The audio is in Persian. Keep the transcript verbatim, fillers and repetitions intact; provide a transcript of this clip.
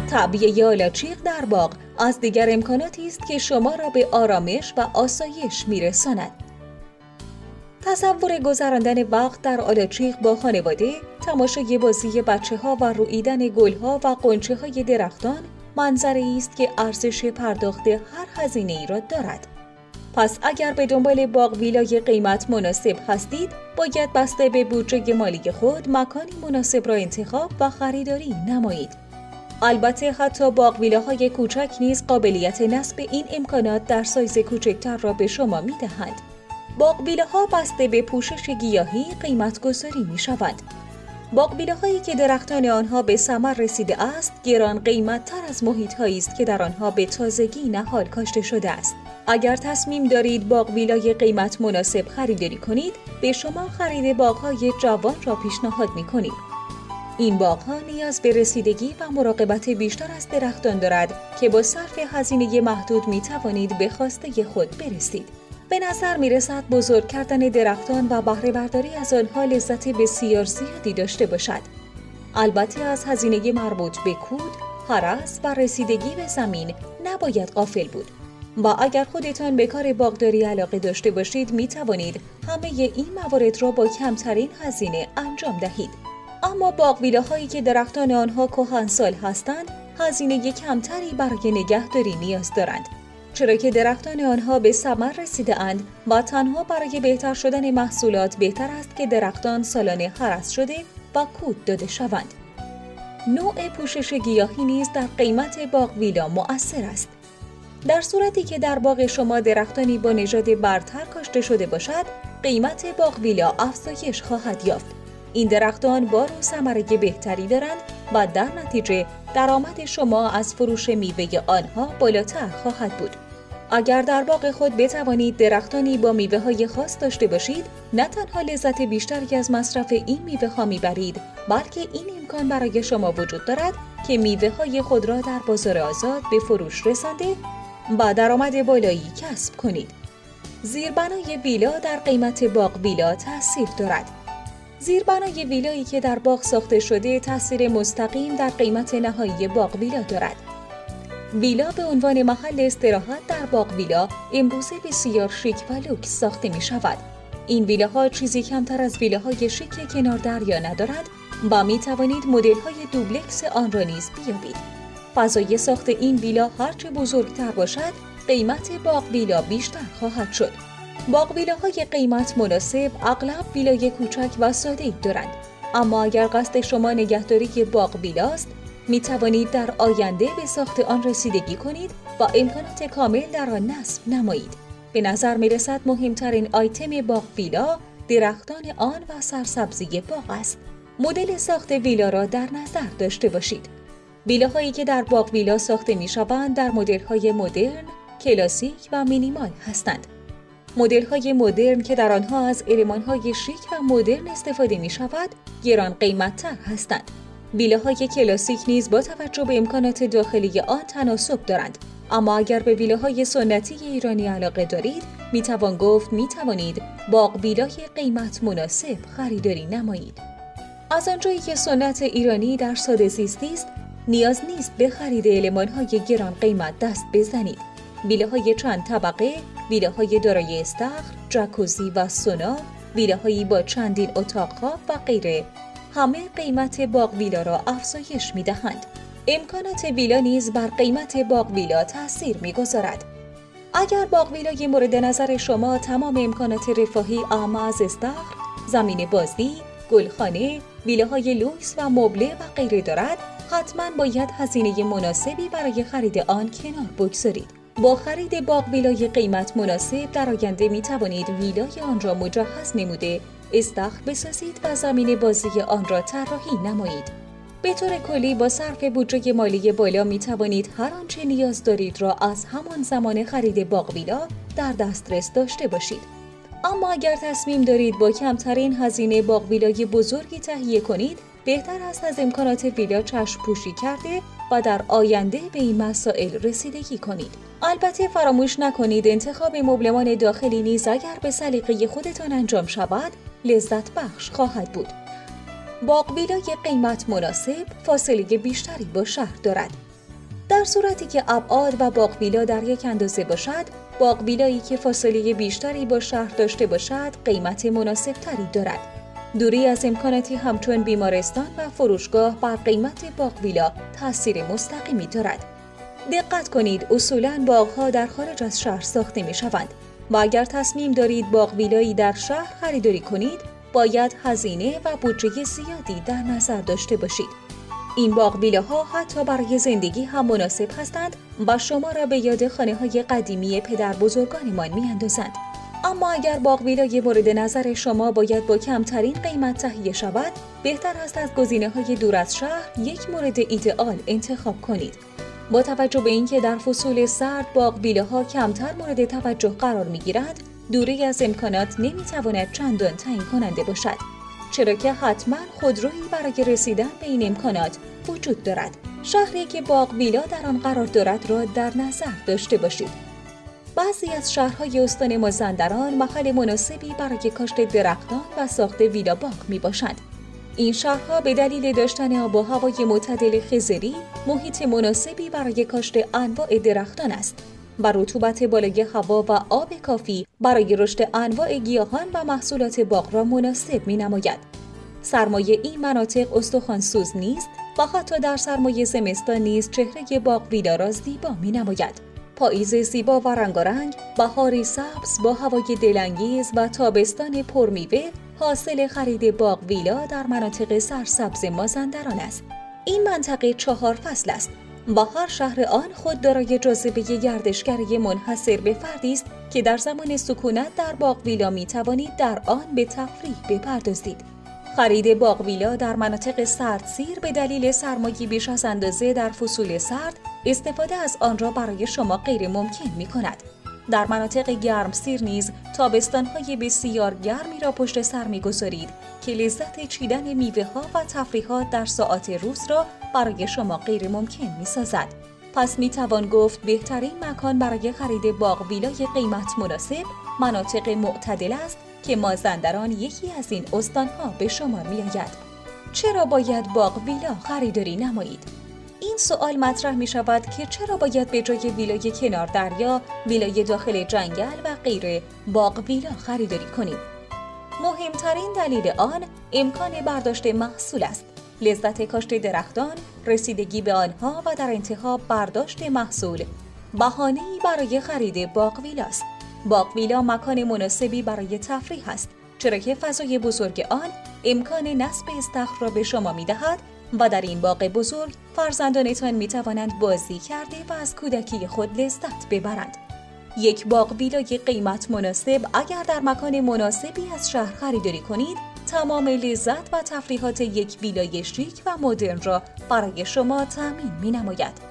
تعبیه آلاچیق در باغ از دیگر امکاناتی است که شما را به آرامش و آسایش می‌رساند. تصور گذراندن وقت در آلاچیق با خانواده، تماشای بازی بچه‌ها و روییدن گل‌ها و غنچه‌های درختان منظری است که ارزش پرداخت هر هزینه‌ای را دارد. پس اگر به دنبال باغ ویلای قیمت مناسب هستید، باید بسته به بودجه مالی خود مکانی مناسب را انتخاب و خریداری نمایید. البته حتی باغ ویلاهای کوچک نیز قابلیت نصب این امکانات در سایز کوچکتر را به شما می‌دهند. باغ ویلاها بسته به پوشش گیاهی قیمت گذاری می‌شوند. باغ ویلاهایی که درختان آنها به ثمر رسیده است، گران قیمت‌تر از محیط‌هایی است که در آنها به تازگی نهال کاشته شده است. اگر تصمیم دارید باغ ویلای قیمت مناسب خریداری کنید، به شما خرید باغ‌های جوان را پیشنهاد می‌کنیم. این باغ‌ها نیاز به رسیدگی و مراقبت بیشتر از درختان دارد که با صرف هزینه محدود می‌توانید به خواسته خود برسید. به نظر می‌رسد بزرگ کردن درختان و بهره برداری از آنها لذت بسیار زیادی داشته باشد. البته از هزینه مربوط به کود، هرس و رسیدگی به زمین نباید غافل بود. و اگر خودتان به کار باغداری علاقه داشته باشید، می‌توانید همه این موارد را با کمترین هزینه انجام دهید. اما باغ ویلاهایی که درختان آنها کهنسال هستند، هزینه کمتری برای نگهداری نیاز دارند، چرا که درختان آنها به ثمر رسیده اند و تنها برای بهتر شدن محصولات بهتر است که درختان سالانه هرس شده و کود داده شوند. نوع پوشش گیاهی نیز در قیمت باغ ویلا مؤثر است. در صورتی که در باغ شما درختانی با نژاد برتر کاشته شده باشد، قیمت باغ ویلا افزایش خواهد یافت. این درختان بار و ثمره بهتری دارند و در نتیجه درآمد شما از فروش میوه آنها بالاتر خواهد بود. اگر در باغ خود بتوانید درختانی با میوه‌های خاص داشته باشید، نه تنها لذت بیشتری از مصرف این میوه‌ها میبرید، بلکه این امکان برای شما وجود دارد که میوه‌های خود را در بازار آزاد به فروش رسانده و درآمد بالایی کسب کنید. زیربنای ویلا در قیمت باغ ویلا تأثیر دارد. زیربنای ویلایی که در باغ ساخته شده تأثیر مستقیم در قیمت نهایی باغ ویلا دارد. ویلا به عنوان محل استراحت در باغ ویلا امروزه بسیار شیک و لوکس ساخته می شود. این ویلاها چیزی کمتر از ویلاهای شیک کنار دریا ندارند و می توانید مدل‌های دوبلکس آن را نیز بیابید. فضای ساخت این ویلا هرچه بزرگتر باشد، قیمت باغ ویلا بیشتر خواهد شد. باغ ویلاهای قیمت مناسب اغلب ویلای کوچک و ساده‌ای دارند، اما اگر قصد شما نگهداری باغ ویلاست، می توانید در آینده به ساخت آن رسیدگی کنید و امکانات کامل در آن نصب نمایید. به نظر می رسد مهمترین آیتم باغ ویلا درختان آن و سرسبزی باغ است. مدل ساخت ویلا را در نظر داشته باشید. ویلاهایی که در باغ ویلا ساخته می شوند در مدل‌های مدرن، کلاسیک و مینیمال هستند. مدل‌های مدرن که در آنها از المان‌های شیک و مدرن استفاده می شود، گران قیمت‌تر هستند. ویلاهای کلاسیک نیز با توجه به امکانات داخلی آن تناسب دارند، اما اگر به ویلاهای سنتی ایرانی علاقه دارید، می توان گفت می توانید باغ ویلای قیمت مناسب خریداری نمایید. از آنجایی که سنت ایرانی در ساده زیستی است، نیاز نیست به خرید المان‌های گران قیمت دست بزنید. ویلاهای چند طبقه، ویلاهای دارای استخر، جکوزی و سونا، ویلاهایی با چندین اتاق خواب و غیره، همه قیمت باغ ویلا را افزایش می‌دهند. امکانات ویلا نیز بر قیمت باغ ویلا تأثیر می‌گذارد. اگر باغ ویلای مورد نظر شما تمام امکانات رفاهی اعم از استخر، زمین بازی، گلخانه، ویلاهای لوکس و مبله و غیره دارد، حتما باید هزینه مناسبی برای خرید آن کنار بگذارید. با خرید باغ ویلای قیمت مناسب در آینده می توانید ویلای آن را مجهز نموده، استخر بسازید و زمین بازی آن را طراحی نمایید. به طور کلی با صرف بودجه مالی بالا می توانید هر آنچه نیاز دارید را از همان زمان خرید باغ ویلا در دسترس داشته باشید. اما اگر تصمیم دارید با کمترین هزینه باغ ویلای بزرگی تهیه کنید، بهتر است از امکانات ویلا چشم پوشی کرده و در آینده به این مسائل رسیدگی کنید. البته فراموش نکنید انتخاب مبلمان داخلی نیز اگر به سلیقه خودتان انجام شود، لذت بخش خواهد بود. باغ ویلای قیمت مناسب فاصله بیشتری با شهر دارد. در صورتی که ابعاد و باغ ویلا در یک اندازه باشد، باغ ویلایی که فاصله بیشتری با شهر داشته باشد قیمت مناسبتری دارد. دوری از امکاناتی همچون بیمارستان و فروشگاه بر قیمت باغ ویلا تاثیر مستقیمی دارد. دقت کنید، اصولاً باغ‌ها در خارج از شهر ساخته می‌شوند و اگر تصمیم دارید باغ ویلایی در شهر خریداری کنید، باید هزینه و بودجه زیادی در نظر داشته باشید. این باغ ویلاها حتی برای زندگی هم مناسب هستند و شما را به یاد خانه‌های قدیمی پدر بزرگانمان می‌اندازند. اما اگر باغ ویلای مورد نظر شما باید با کمترین قیمت تهیه شود، بهتر است از گزینه‌های دور از شهر یک مورد ایدئال انتخاب کنید. با توجه به اینکه در فصول سرد باغ ویلاها کمتر مورد توجه قرار می‌گیرند، دوری از امکانات نمی‌تواند چندان تعیین کننده باشد، چرا که حتما خودرویی برای رسیدن به این امکانات وجود دارد. شهری که باغ ویلا در آن قرار دارد را در نظر داشته باشید. بعضی از شهرهای استان مازندران محل مناسبی برای کاشت درختان و ساخت ویلا باغ می باشند. این شهرها به دلیل داشتن آب و هوای معتدل خضری، محیط مناسبی برای کاشت انواع درختان است و رطوبت بالای هوا و آب کافی برای رشد انواع گیاهان و محصولات باغ را مناسب می نماید. سرمایه این مناطق استخوان‌سوز نیست و حتی در سرمایه زمستان نیز چهره باغ ویلا را زیبا می نماید. پاییز زیبا و رنگارنگ، بهاری سبز با هوای دلانگیز و تابستان پرمیوه حاصل خرید باغ ویلا در مناطق سرسبز مازندران است. این منطقه چهار فصل است و هر شهر آن خود دارای جاذبه گردشگری منحصر به فردی است که در زمان سکونت در باغ ویلا می توانید در آن به تفریح بپردازید. خرید باغ ویلا در مناطق سردسیر به دلیل سرمایه بیش از اندازه در فصول سرد استفاده از آن را برای شما غیر ممکن می کند. در مناطق گرمسیر نیز تابستان‌های بسیار گرمی را پشت سر می‌گذارید که لذت چیدن میوه‌ها و تفریحات در ساعات روز را برای شما غیر ممکن می‌سازد. پس می‌توان گفت بهترین مکان برای خرید باغ ویلای قیمت مناسب مناطق معتدل است که مازندران یکی از این استان‌ها به شمار می‌آید. چرا باید باغ ویلا خریداری نمایید؟ این سوال مطرح می شود که چرا باید به جای ویلای کنار دریا، ویلای داخل جنگل و غیره باغ ویلا خریداری کنیم؟ مهمترین دلیل آن امکان برداشت محصول است. لذت کاشت درختان، رسیدگی به آنها و در انتها برداشت محصول بهانه‌ای برای خرید باغ ویلاست. باغ ویلا مکان مناسبی برای تفریح است، چرا که فضای بزرگ آن امکان نصب استخر را به شما می دهد و در این باغ بزرگ فرزندانتان می توانند بازی کرده و از کودکی خود لذت ببرند. یک باغ ویلای قیمت مناسب اگر در مکان مناسبی از شهر خریداری کنید، تمام لذت و تفریحات یک ویلای شیک و مدرن را برای شما تامین می نماید.